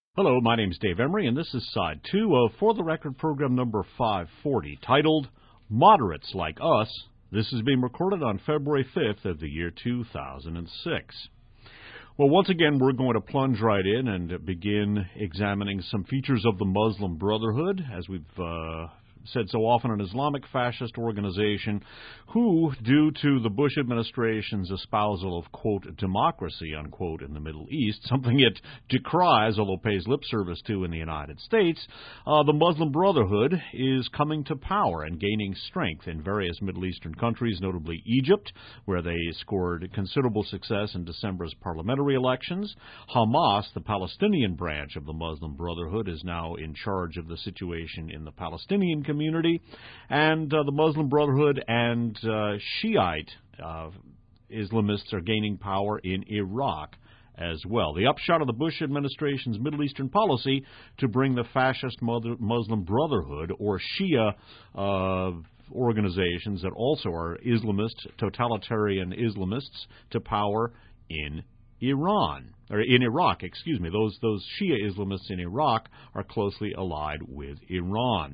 Hello, my name's Dave Emery, and this is Side 2 of For the Record program number 540, titled Moderates Like Us. This is being recorded on February 5th of the year 2006. Well, once again, we're going to plunge right in and begin examining some features of the Muslim Brotherhood, as we've said so often, an Islamic fascist organization who, due to the Bush administration's espousal of, quote, democracy, unquote, in the Middle East, something it decries, although pays lip service to in the United States, the Muslim Brotherhood is coming to power and gaining strength in various Middle Eastern countries, notably Egypt, where they scored considerable success in December's parliamentary elections. Hamas, the Palestinian branch of the Muslim Brotherhood, is now in charge of the situation in the Palestinian community, and the Muslim Brotherhood and Shiite Islamists are gaining power in Iraq as well. The upshot of the Bush administration's Middle Eastern policy to bring the fascist Muslim Brotherhood, or Shia organizations that also are Islamist, totalitarian Islamists, to power in Iran, or in Iraq, excuse me. Those Shia Islamists in Iraq are closely allied with Iran.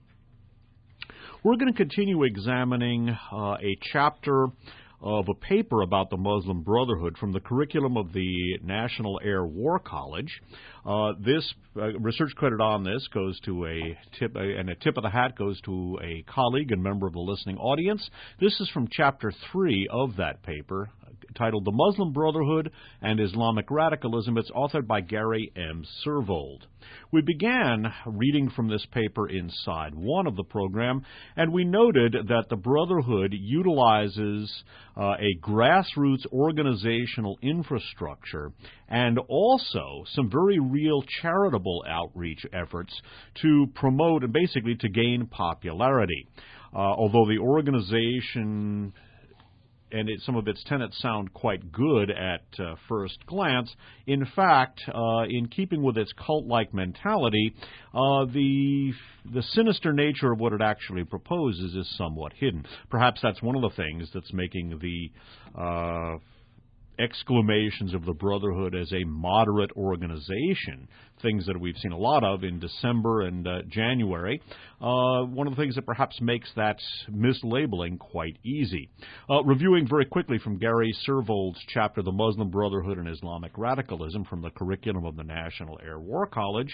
We're going to continue examining a chapter of a paper about the Muslim Brotherhood from the curriculum of the National Air War College. This research credit on this goes to a tip of the hat goes to a colleague and member of the listening audience. This is from Chapter 3 of that paper, titled The Muslim Brotherhood and Islamic Radicalism. It's authored by Gary M. Servold. We began reading from this paper in Side 1 of the program, and we noted that the Brotherhood utilizes a grassroots organizational infrastructure and also some very real charitable outreach efforts to promote and basically to gain popularity. Although the organization and some of its tenets sound quite good at first glance, in fact, in keeping with its cult-like mentality, the sinister nature of what it actually proposes is somewhat hidden. Perhaps that's one of the things that's making the exclamations of the Brotherhood as a moderate organization, things that we've seen a lot of in December and January. One of the things that perhaps makes that mislabeling quite easy. Reviewing very quickly from Gary Servold's chapter, The Muslim Brotherhood and Islamic Radicalism, from the curriculum of the National Air War College,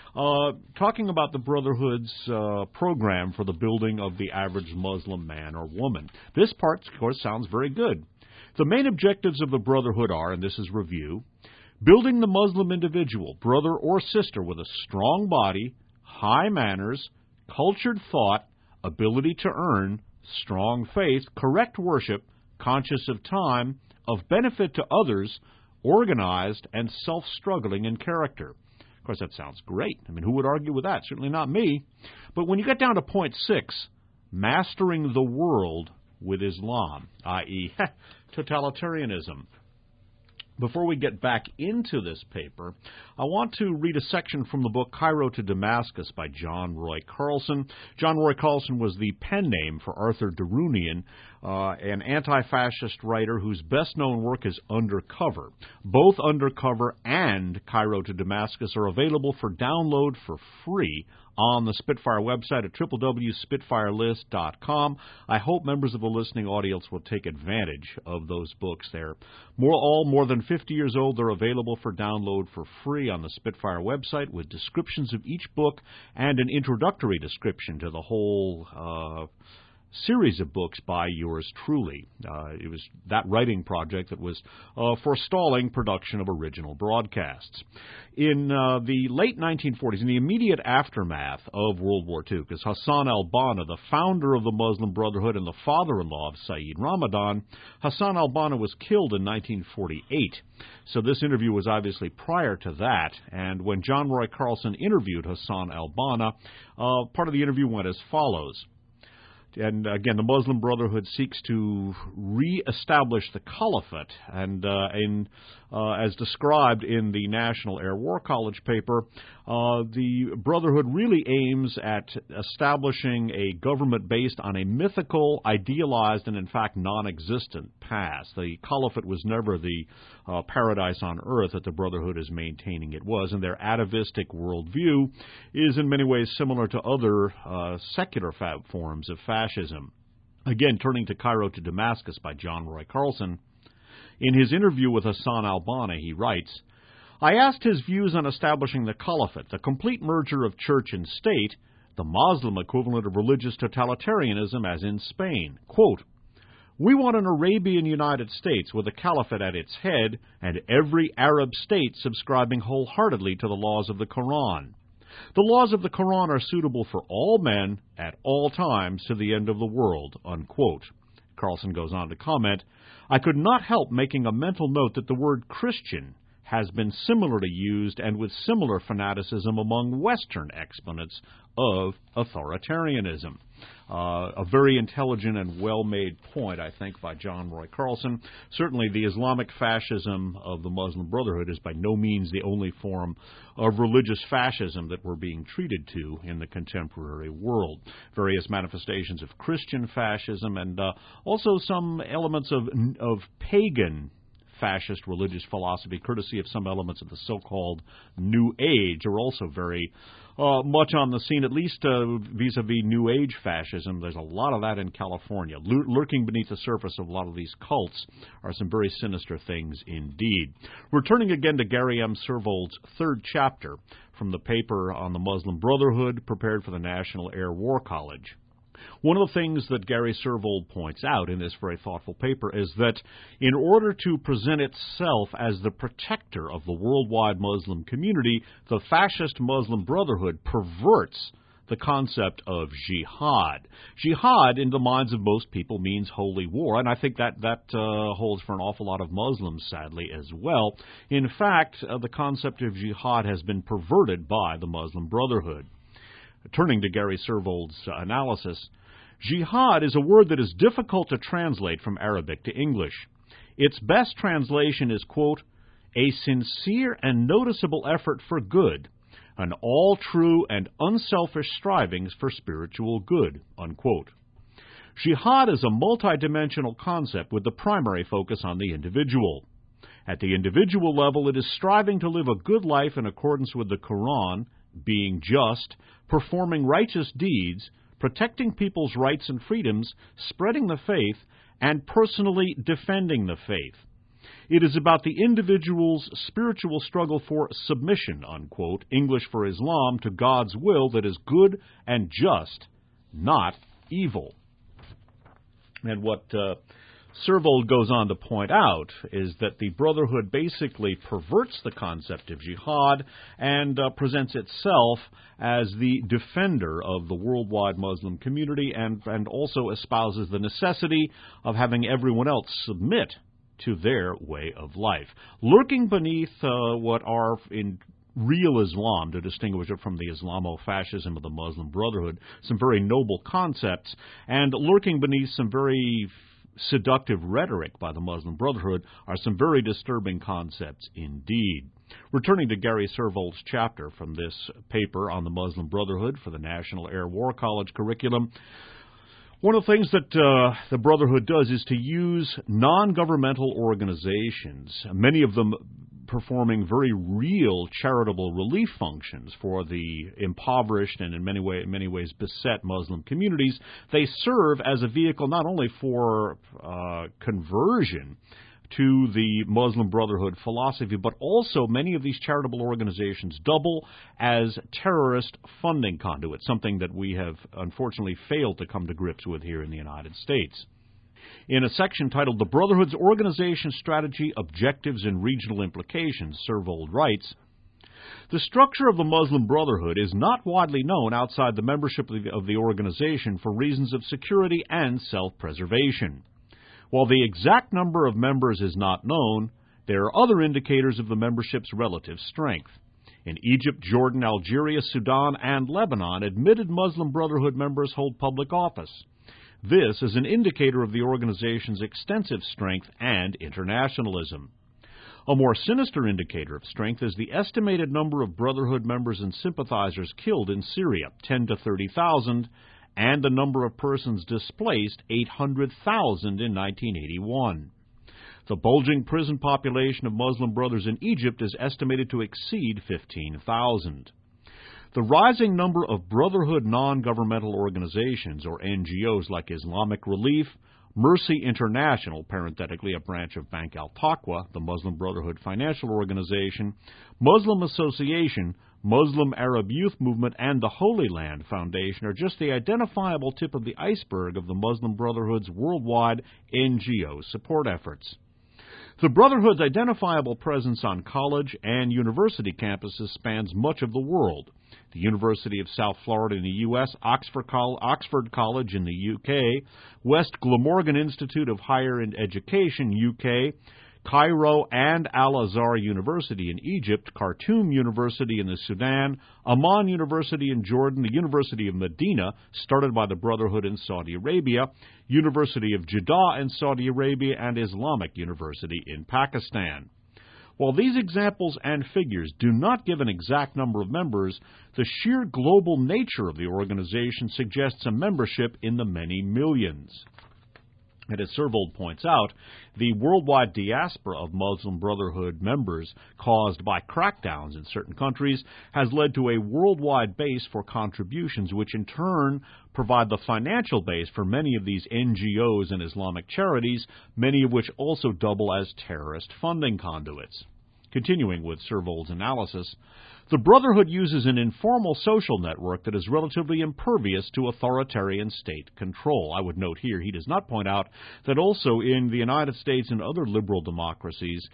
talking about the Brotherhood's program for the building of the average Muslim man or woman. This part, of course, sounds very good. The main objectives of the Brotherhood are, and this is review, building the Muslim individual, brother or sister, with a strong body, high manners, cultured thought, ability to earn, strong faith, correct worship, conscious of time, of benefit to others, organized, and self-struggling in character. Of course, that sounds great. I mean, who would argue with that? Certainly not me. But when you get down to point 6, mastering the world with Islam, i.e., totalitarianism. Before we get back into this paper, I want to read a section from the book Cairo to Damascus by John Roy Carlson. John Roy Carlson was the pen name for Arthur Darunian, an anti-fascist writer whose best-known work is Undercover. Both Undercover and Cairo to Damascus are available for download for free on the Spitfire website at www.spitfirelist.com. I hope members of the listening audience will take advantage of those books. They're all more than 50 years old. They're available for download for free on the Spitfire website with descriptions of each book and an introductory description to the whole series of books by yours truly. It was that writing project that was forestalling production of original broadcasts. In the late 1940s, in the immediate aftermath of World War II, because Hassan al-Banna, the founder of the Muslim Brotherhood and the father-in-law of Saeed Ramadan, Hassan al-Banna was killed in 1948. So this interview was obviously prior to that, and when John Roy Carlson interviewed Hassan al-Banna, part of the interview went as follows. And again, the Muslim Brotherhood seeks to reestablish the caliphate, and as described in the National Air War College paper, the Brotherhood really aims at establishing a government based on a mythical, idealized, and in fact non-existent past. The caliphate was never the paradise on earth that the Brotherhood is maintaining it was, and their atavistic worldview is in many ways similar to other secular forms of fascism. Again, turning to Cairo to Damascus by John Roy Carlson, in his interview with Hassan al-Banna, he writes, I asked his views on establishing the caliphate, the complete merger of church and state, the Muslim equivalent of religious totalitarianism as in Spain. Quote, we want an Arabian United States with a caliphate at its head and every Arab state subscribing wholeheartedly to the laws of the Quran. The laws of the Quran are suitable for all men at all times to the end of the world, unquote. Carlson goes on to comment, I could not help making a mental note that the word Christian has been similarly used and with similar fanaticism among Western exponents of authoritarianism. A very intelligent and well-made point, I think, by John Roy Carlson. Certainly the Islamic fascism of the Muslim Brotherhood is by no means the only form of religious fascism that we're being treated to in the contemporary world. Various manifestations of Christian fascism and also some elements of pagan fascist religious philosophy, courtesy of some elements of the so-called New Age, are also very much on the scene, at least vis-a-vis New Age fascism. There's a lot of that in California. Lurking beneath the surface of a lot of these cults are some very sinister things indeed. We're turning again to Gary M. Servold's third chapter from the paper on the Muslim Brotherhood prepared for the National Air War College. One of the things that Gary Servold points out in this very thoughtful paper is that in order to present itself as the protector of the worldwide Muslim community, the fascist Muslim Brotherhood perverts the concept of jihad. Jihad, in the minds of most people, means holy war, and I think that holds for an awful lot of Muslims, sadly, as well. In fact, the concept of jihad has been perverted by the Muslim Brotherhood. Turning to Gary Servold's analysis, jihad is a word that is difficult to translate from Arabic to English. Its best translation is, quote, a sincere and noticeable effort for good, an all-true and unselfish strivings for spiritual good, unquote. Jihad is a multidimensional concept with the primary focus on the individual. At the individual level, it is striving to live a good life in accordance with the Quran, being just, performing righteous deeds, protecting people's rights and freedoms, spreading the faith, and personally defending the faith. It is about the individual's spiritual struggle for submission, unquote, English for Islam, to God's will that is good and just, not evil. And what Servold goes on to point out is that the Brotherhood basically perverts the concept of jihad and presents itself as the defender of the worldwide Muslim community and also espouses the necessity of having everyone else submit to their way of life. Lurking beneath what are in real Islam, to distinguish it from the Islamo-fascism of the Muslim Brotherhood, some very noble concepts, and lurking beneath some very seductive rhetoric by the Muslim Brotherhood are some very disturbing concepts indeed. Returning to Gary Servold's chapter from this paper on the Muslim Brotherhood for the National Air War College curriculum, one of the things that the Brotherhood does is to use non-governmental organizations, many of them performing very real charitable relief functions for the impoverished and in many ways beset Muslim communities. They serve as a vehicle not only for conversion to the Muslim Brotherhood philosophy, but also many of these charitable organizations double as terrorist funding conduits, something that we have unfortunately failed to come to grips with here in the United States. In a section titled The Brotherhood's Organization Strategy, Objectives, and Regional Implications, Servold writes, the structure of the Muslim Brotherhood is not widely known outside the membership of the organization for reasons of security and self-preservation. While the exact number of members is not known, there are other indicators of the membership's relative strength. In Egypt, Jordan, Algeria, Sudan, and Lebanon, admitted Muslim Brotherhood members hold public office. This is an indicator of the organization's extensive strength and internationalism. A more sinister indicator of strength is the estimated number of Brotherhood members and sympathizers killed in Syria, 10 to 30,000, and the number of persons displaced, 800,000 in 1981. The bulging prison population of Muslim Brothers in Egypt is estimated to exceed 15,000. The rising number of Brotherhood non-governmental organizations, or NGOs, like Islamic Relief, Mercy International, parenthetically a branch of Bank al-Taqwa, the Muslim Brotherhood financial organization, Muslim Association, Muslim Arab Youth Movement, and the Holy Land Foundation are just the identifiable tip of the iceberg of the Muslim Brotherhood's worldwide NGO support efforts. The Brotherhood's identifiable presence on college and university campuses spans much of the world. The University of South Florida in the U.S., Oxford College in the U.K., West Glamorgan Institute of Higher Education, U.K., Cairo and Al-Azhar University in Egypt, Khartoum University in the Sudan, Amman University in Jordan, the University of Medina, started by the Brotherhood in Saudi Arabia, University of Jeddah in Saudi Arabia, and Islamic University in Pakistan. While these examples and figures do not give an exact number of members, the sheer global nature of the organization suggests a membership in the many millions. And as Servold points out, the worldwide diaspora of Muslim Brotherhood members caused by crackdowns in certain countries has led to a worldwide base for contributions, which in turn provide the financial base for many of these NGOs and Islamic charities, many of which also double as terrorist funding conduits. Continuing with Servold's analysis, the Brotherhood uses an informal social network that is relatively impervious to authoritarian state control. I would note here he does not point out that also in the United States and other liberal democracies,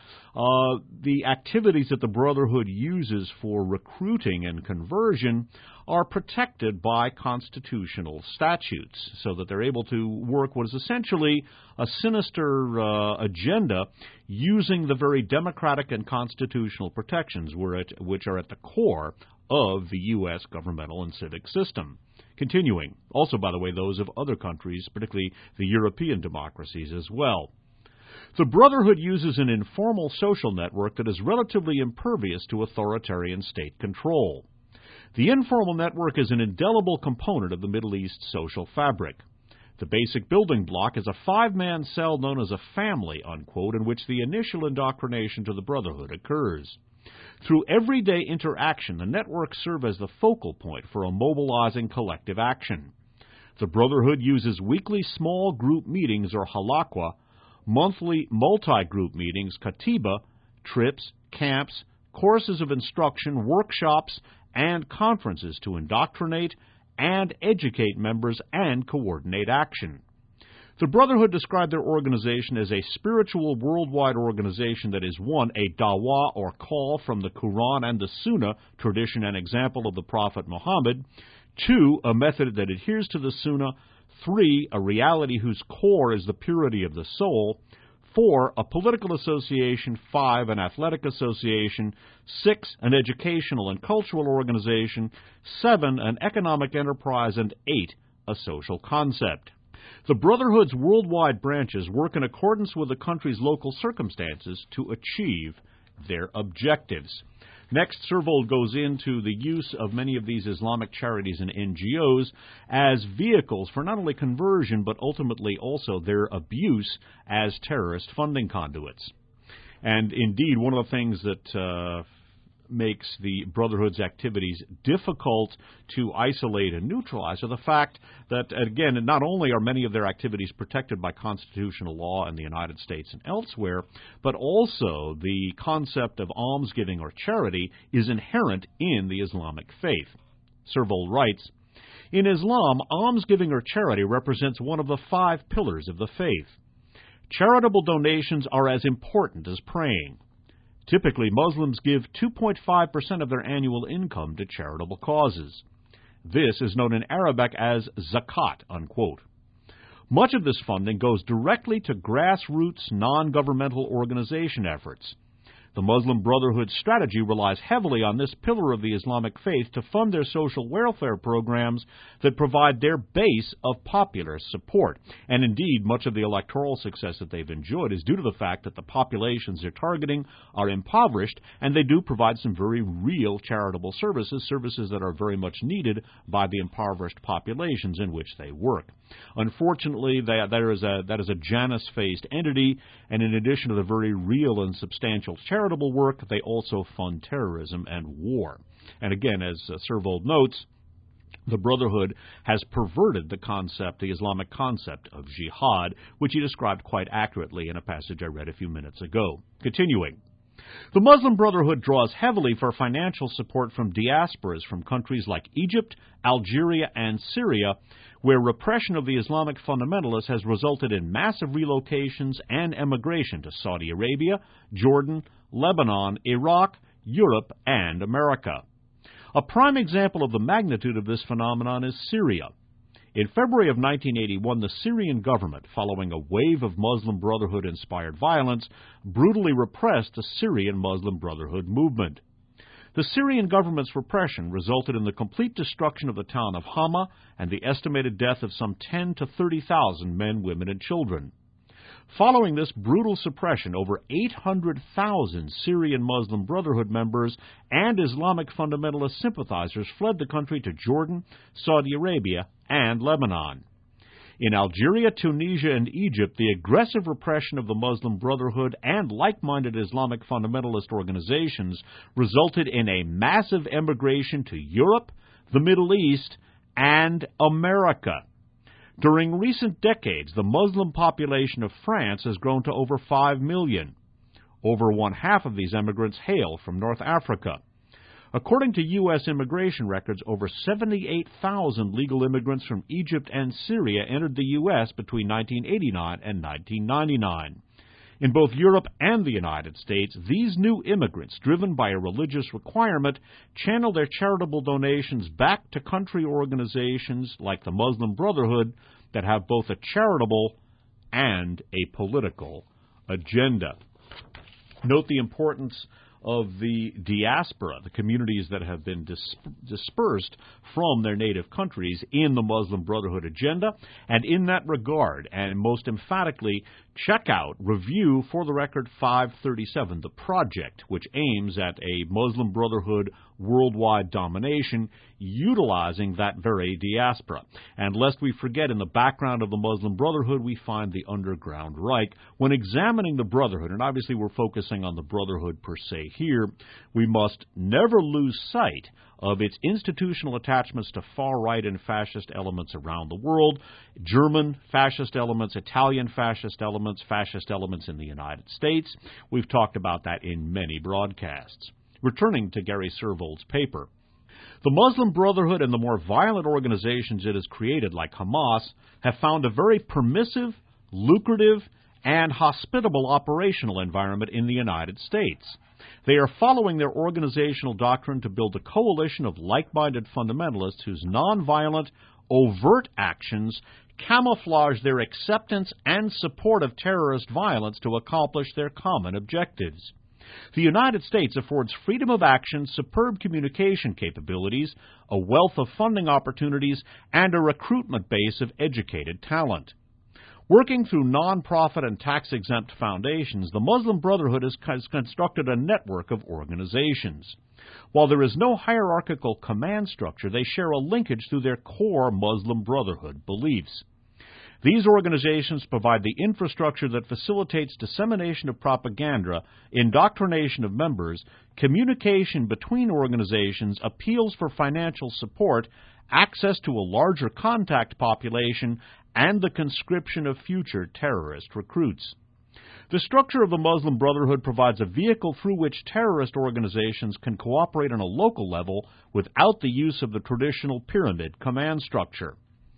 the activities that the Brotherhood uses for recruiting and conversion are protected by constitutional statutes, so that they're able to work what is essentially a sinister agenda using the very democratic and constitutional protections which are at the core of the U.S. governmental and civic system. Continuing, also, by the way, those of other countries, particularly the European democracies as well. The Brotherhood uses an informal social network that is relatively impervious to authoritarian state control. The informal network is an indelible component of the Middle East social fabric. The basic building block is a 5-man cell known as a family, unquote, in which the initial indoctrination to the Brotherhood occurs. Through everyday interaction, the networks serve as the focal point for a mobilizing collective action. The Brotherhood uses weekly small group meetings, or halaqwa, monthly multi-group meetings, katiba, trips, camps, courses of instruction, workshops, and conferences to indoctrinate and educate members and coordinate action. The Brotherhood described their organization as a spiritual worldwide organization that is 1. A dawah or call from the Quran and the Sunnah, tradition and example of the Prophet Muhammad, 2. A method that adheres to the Sunnah, 3. A reality whose core is the purity of the soul, 4. A political association, 5. An athletic association, 6. An educational and cultural organization, 7. An economic enterprise, and 8. A social concept. The Brotherhood's worldwide branches work in accordance with the country's local circumstances to achieve their objectives. Next, Servold goes into the use of many of these Islamic charities and NGOs as vehicles for not only conversion, but ultimately also their abuse as terrorist funding conduits. And indeed, one of the things that makes the Brotherhood's activities difficult to isolate and neutralize are the fact that, again, not only are many of their activities protected by constitutional law in the United States and elsewhere, but also the concept of almsgiving or charity is inherent in the Islamic faith. Servold writes, "In Islam, almsgiving or charity represents one of the 5 pillars of the faith. Charitable donations are as important as praying. Typically, Muslims give 2.5% of their annual income to charitable causes. This is known in Arabic as zakat, unquote. Much of this funding goes directly to grassroots non-governmental organization efforts. The Muslim Brotherhood's strategy relies heavily on this pillar of the Islamic faith to fund their social welfare programs that provide their base of popular support. And indeed, much of the electoral success that they've enjoyed is due to the fact that the populations they're targeting are impoverished, and they do provide some very real charitable services that are very much needed by the impoverished populations in which they work. Unfortunately, that is a Janus-faced entity, and in addition to the very real and substantial charitable work, they also fund terrorism and war. And again, as Servold notes, the Brotherhood has perverted the Islamic concept of jihad, which he described quite accurately in a passage I read a few minutes ago. Continuing. The Muslim Brotherhood draws heavily for financial support from diasporas from countries like Egypt, Algeria, and Syria, where repression of the Islamic fundamentalists has resulted in massive relocations and emigration to Saudi Arabia, Jordan, Lebanon, Iraq, Europe, and America. A prime example of the magnitude of this phenomenon is Syria. In February of 1981, the Syrian government, following a wave of Muslim Brotherhood-inspired violence, brutally repressed the Syrian Muslim Brotherhood movement. The Syrian government's repression resulted in the complete destruction of the town of Hama and the estimated death of some 10,000 to 30,000 men, women, and children. Following this brutal suppression, over 800,000 Syrian Muslim Brotherhood members and Islamic fundamentalist sympathizers fled the country to Jordan, Saudi Arabia, and Lebanon. In Algeria, Tunisia, and Egypt, the aggressive repression of the Muslim Brotherhood and like-minded Islamic fundamentalist organizations resulted in a massive emigration to Europe, the Middle East, and America. During recent decades, the Muslim population of France has grown to over 5 million. Over one-half of these immigrants hail from North Africa. According to U.S. immigration records, over 78,000 legal immigrants from Egypt and Syria entered the U.S. between 1989 and 1999. In both Europe and the United States, these new immigrants, driven by a religious requirement, channel their charitable donations back to country organizations like the Muslim Brotherhood that have both a charitable and a political agenda. Note the importance of the diaspora, the communities that have been dispersed from their native countries in the Muslim Brotherhood agenda. And in that regard, and most emphatically, check out Review for the Record 537, The Project, which aims at a Muslim Brotherhood worldwide domination utilizing that very diaspora. And lest we forget, in the background of the Muslim Brotherhood, we find the Underground Reich. When examining the Brotherhood, and obviously we're focusing on the Brotherhood per se here, we must never lose sight of its institutional attachments to far-right and fascist elements around the world, German fascist elements, Italian fascist elements in the United States. We've talked about that in many broadcasts. Returning to Gary Servold's paper, the Muslim Brotherhood and the more violent organizations it has created, like Hamas, have found a very permissive, lucrative, and hospitable operational environment in the United States. They are following their organizational doctrine to build a coalition of like-minded fundamentalists whose nonviolent, overt actions camouflage their acceptance and support of terrorist violence to accomplish their common objectives. The United States affords freedom of action, superb communication capabilities, a wealth of funding opportunities, and a recruitment base of educated talent. Working through non-profit and tax-exempt foundations, the Muslim Brotherhood has constructed a network of organizations. While there is no hierarchical command structure, they share a linkage through their core Muslim Brotherhood beliefs. These organizations provide the infrastructure that facilitates dissemination of propaganda, indoctrination of members, communication between organizations, appeals for financial support, access to a larger contact population, and the conscription of future terrorist recruits. The structure of the Muslim Brotherhood provides a vehicle through which terrorist organizations can cooperate on a local level without the use of the traditional pyramid command structure.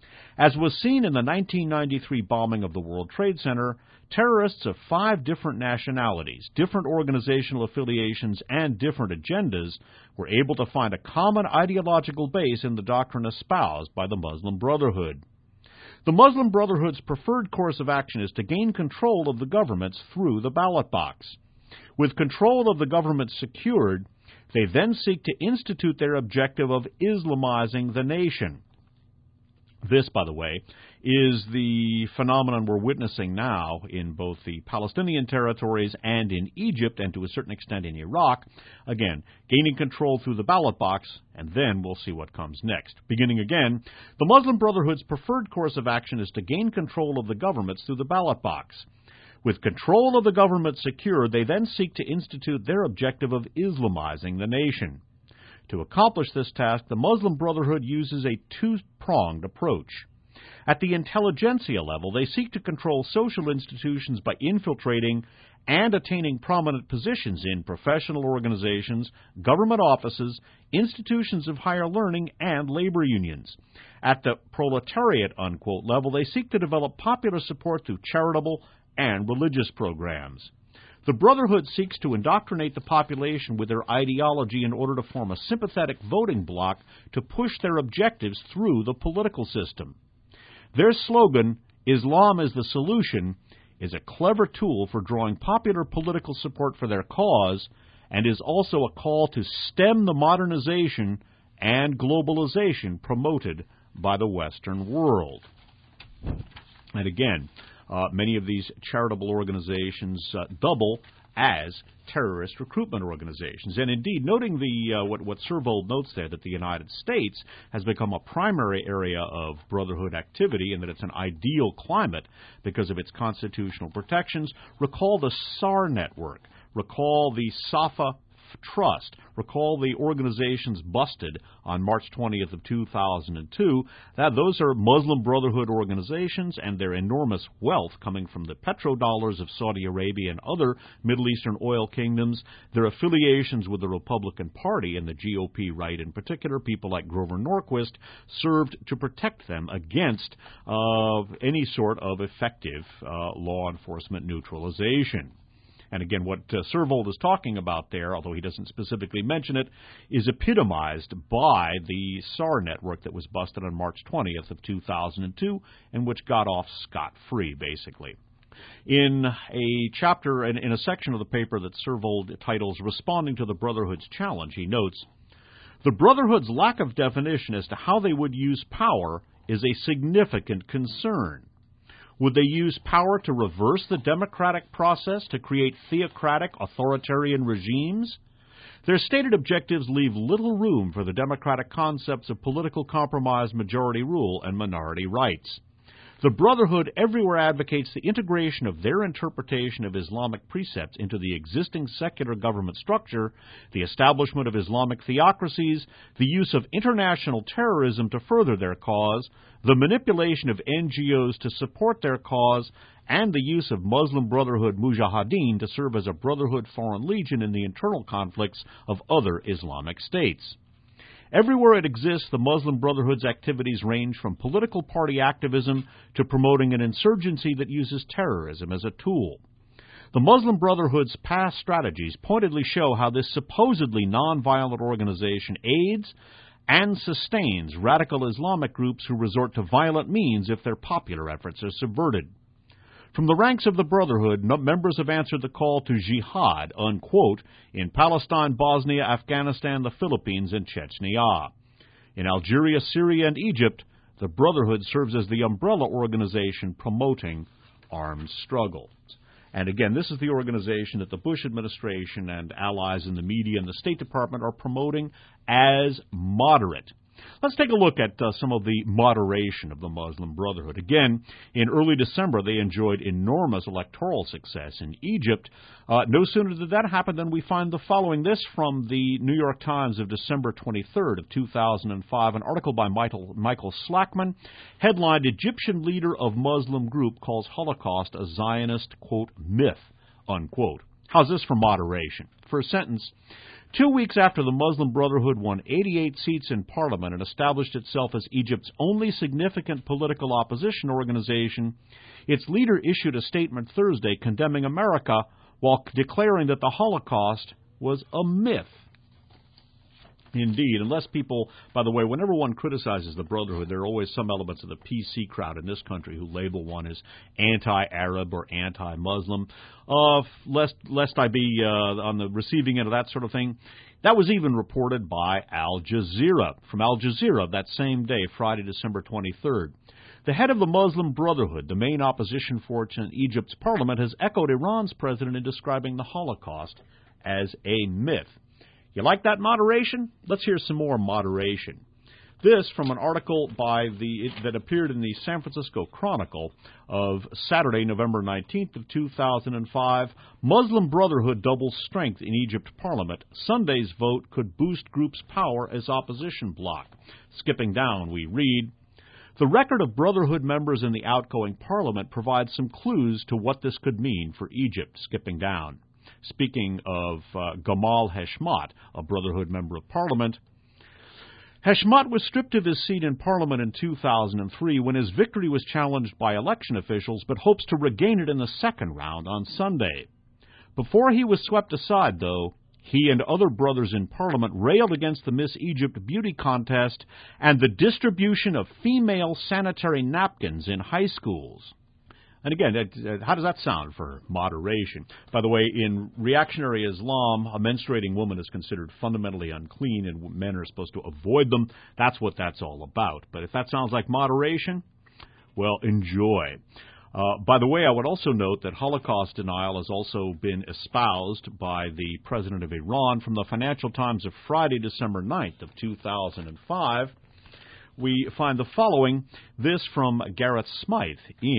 As was seen in the 1993 bombing of the World Trade Center, terrorists of 5 different nationalities, different organizational affiliations, and different agendas were able to find a common ideological base in the doctrine espoused by the Muslim Brotherhood. The Muslim Brotherhood's preferred course of action is to gain control of the governments through the ballot box. With control of the government secured, they then seek to institute their objective of Islamizing the nation. This, by the way, is the phenomenon we're witnessing now in both the Palestinian territories and in Egypt, and to a certain extent in Iraq. Again, gaining control through the ballot box, and then we'll see what comes next. Beginning again, the Muslim Brotherhood's preferred course of action is to gain control of the governments through the ballot box. With control of the government secured, they then seek to institute their objective of Islamizing the nation. To accomplish this task, the Muslim Brotherhood uses a two-pronged approach. At the intelligentsia level, they seek to control social institutions by infiltrating and attaining prominent positions in professional organizations, government offices, institutions of higher learning, and labor unions. At the proletariat, unquote, level, they seek to develop popular support through charitable and religious programs. The Brotherhood seeks to indoctrinate the population with their ideology in order to form a sympathetic voting bloc to push their objectives through the political system. Their slogan, "Islam is the solution," is a clever tool for drawing popular political support for their cause, and is also a call to stem the modernization and globalization promoted by the Western world. And again, many of these charitable organizations double as terrorist recruitment organizations. And indeed, noting what Servold notes there, that the United States has become a primary area of Brotherhood activity and that it's an ideal climate because of its constitutional protections, recall the SAR network, recall the Safa Trust, recall the organizations busted on March 20th of 2002. Those are Muslim Brotherhood organizations, and their enormous wealth coming from the petrodollars of Saudi Arabia and other Middle Eastern oil kingdoms, their affiliations with the Republican Party and the GOP right in particular, people like Grover Norquist, served to protect them against any sort of effective law enforcement neutralization. And again, what Servold is talking about there, although he doesn't specifically mention it, is epitomized by the SAR network that was busted on March 20th of 2002 and which got off scot-free, basically. In a chapter, in a section of the paper that Servold titles Responding to the Brotherhood's Challenge, he notes, "The Brotherhood's lack of definition as to how they would use power is a significant concern. Would they use power to reverse the democratic process to create theocratic, authoritarian regimes? Their stated objectives leave little room for the democratic concepts of political compromise, majority rule, and minority rights. The Brotherhood everywhere advocates the integration of their interpretation of Islamic precepts into the existing secular government structure, the establishment of Islamic theocracies, the use of international terrorism to further their cause, the manipulation of NGOs to support their cause, and the use of Muslim Brotherhood mujahideen to serve as a Brotherhood foreign legion in the internal conflicts of other Islamic states. Everywhere it exists, the Muslim Brotherhood's activities range from political party activism to promoting an insurgency that uses terrorism as a tool. The Muslim Brotherhood's past strategies pointedly show how this supposedly nonviolent organization aids and sustains radical Islamic groups who resort to violent means if their popular efforts are subverted. From the ranks of the Brotherhood, members have answered the call to jihad, unquote, in Palestine, Bosnia, Afghanistan, the Philippines, and Chechnya. In Algeria, Syria, and Egypt, the Brotherhood serves as the umbrella organization promoting armed struggles. And again, this is the organization that the Bush administration and allies in the media and the State Department are promoting as moderate. Let's take a look at some of the moderation of the Muslim Brotherhood. Again, in early December, they enjoyed enormous electoral success in Egypt. No sooner did that happen than we find the following. This from the New York Times of December 23rd of 2005, an article by Michael Slackman, headlined, "Egyptian leader of Muslim group calls Holocaust a Zionist, quote, myth," unquote. How's this for moderation? For a sentence, 2 weeks after the Muslim Brotherhood won 88 seats in Parliament and established itself as Egypt's only significant political opposition organization, its leader issued a statement Thursday condemning America while declaring that the Holocaust was a myth. Indeed, unless people, by the way, whenever one criticizes the Brotherhood, there are always some elements of the PC crowd in this country who label one as anti-Arab or anti-Muslim. Lest I be on the receiving end of that sort of thing. That was even reported by Al Jazeera, from Al Jazeera that same day, Friday, December 23rd. The head of the Muslim Brotherhood, the main opposition force in Egypt's parliament, has echoed Iran's president in describing the Holocaust as a myth. You like that moderation? Let's hear some more moderation. This from an article that appeared in the San Francisco Chronicle of Saturday, November 19th of 2005. Muslim Brotherhood doubles strength in Egypt Parliament. Sunday's vote could boost group's power as opposition bloc. Skipping down, we read, the record of Brotherhood members in the outgoing Parliament provides some clues to what this could mean for Egypt. Skipping down. Speaking of Gamal Heshmat, a Brotherhood member of Parliament, Heshmat was stripped of his seat in Parliament in 2003 when his victory was challenged by election officials, but hopes to regain it in the second round on Sunday. Before he was swept aside, though, he and other brothers in Parliament railed against the Miss Egypt beauty contest and the distribution of female sanitary napkins in high schools. And again, how does that sound for moderation? By the way, in reactionary Islam, a menstruating woman is considered fundamentally unclean and men are supposed to avoid them. That's what that's all about. But if that sounds like moderation, well, enjoy. By the way, I would also note that Holocaust denial has also been espoused by the president of Iran from the Financial Times of Friday, December 9th of 2005. We find the following, this from Gareth Smythe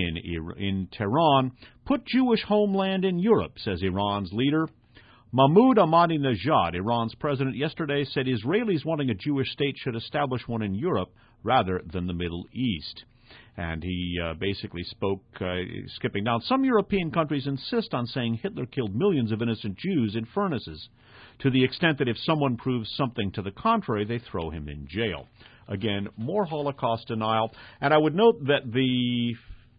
in Tehran. Put Jewish homeland in Europe, says Iran's leader. Mahmoud Ahmadinejad, Iran's president, yesterday said Israelis wanting a Jewish state should establish one in Europe rather than the Middle East. And he basically spoke, skipping down, some European countries insist on saying Hitler killed millions of innocent Jews in furnaces, to the extent that if someone proves something to the contrary, they throw him in jail. Again, more Holocaust denial. And I would note that the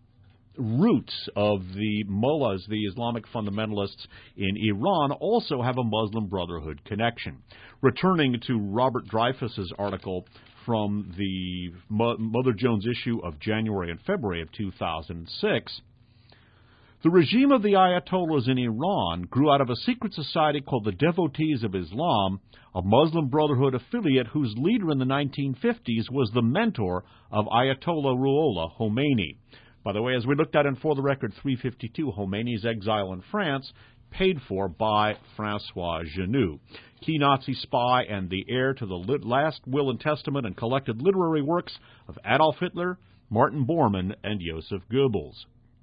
roots of the mullahs, the Islamic fundamentalists in Iran, also have a Muslim Brotherhood connection. Returning to Robert Dreyfuss's article from the Mother Jones issue of January and February of 2006, the regime of the Ayatollahs in Iran grew out of a secret society called the Devotees of Islam, a Muslim Brotherhood affiliate whose leader in the 1950s was the mentor of Ayatollah Ruhollah Khomeini. By the way, as we looked at in For the Record 352, Khomeini's exile in France, paid for by Francois Genoux, key Nazi spy and the heir to the last will and testament and collected literary works of Adolf Hitler, Martin Bormann, and Joseph Goebbels.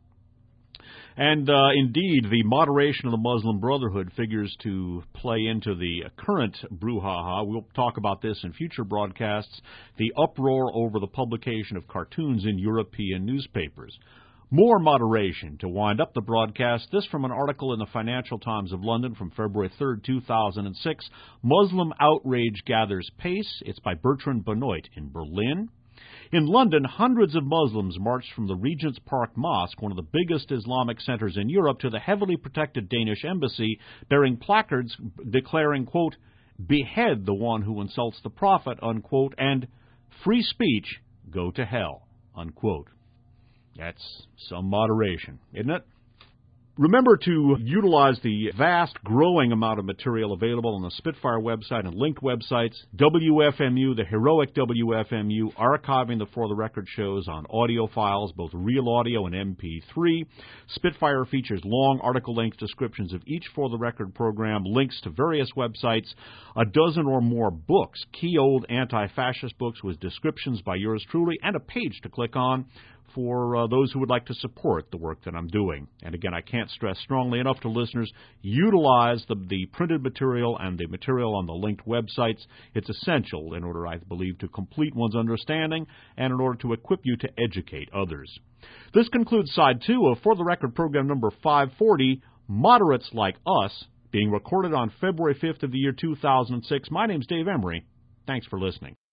And indeed, the moderation of the Muslim Brotherhood figures to play into the current brouhaha. We'll talk about this in future broadcasts, the uproar over the publication of cartoons in European newspapers. More moderation to wind up the broadcast. This from an article in the Financial Times of London from February 3rd, 2006. Muslim outrage gathers pace. It's by Bertrand Benoit in Berlin. In London, hundreds of Muslims marched from the Regent's Park Mosque, one of the biggest Islamic centers in Europe, to the heavily protected Danish embassy, bearing placards declaring, quote, behead the one who insults the Prophet, unquote, and free speech, go to hell, unquote. That's some moderation, isn't it? Remember to utilize the vast, growing amount of material available on the Spitfire website and linked websites, WFMU, the heroic WFMU, archiving the For the Record shows on audio files, both real audio and MP3. Spitfire features long article-length descriptions of each For the Record program, links to various websites, a dozen or more books, key old anti-fascist books with descriptions by yours truly, and a page to click on for those who would like to support the work that I'm doing. And again, I can't stress strongly enough to listeners, utilize the printed material and the material on the linked websites. It's essential in order, I believe, to complete one's understanding and in order to equip you to educate others. This concludes Side 2 of For the Record program number 540, Moderates Like Us, being recorded on February 5th of the year 2006. My name's Dave Emery. Thanks for listening.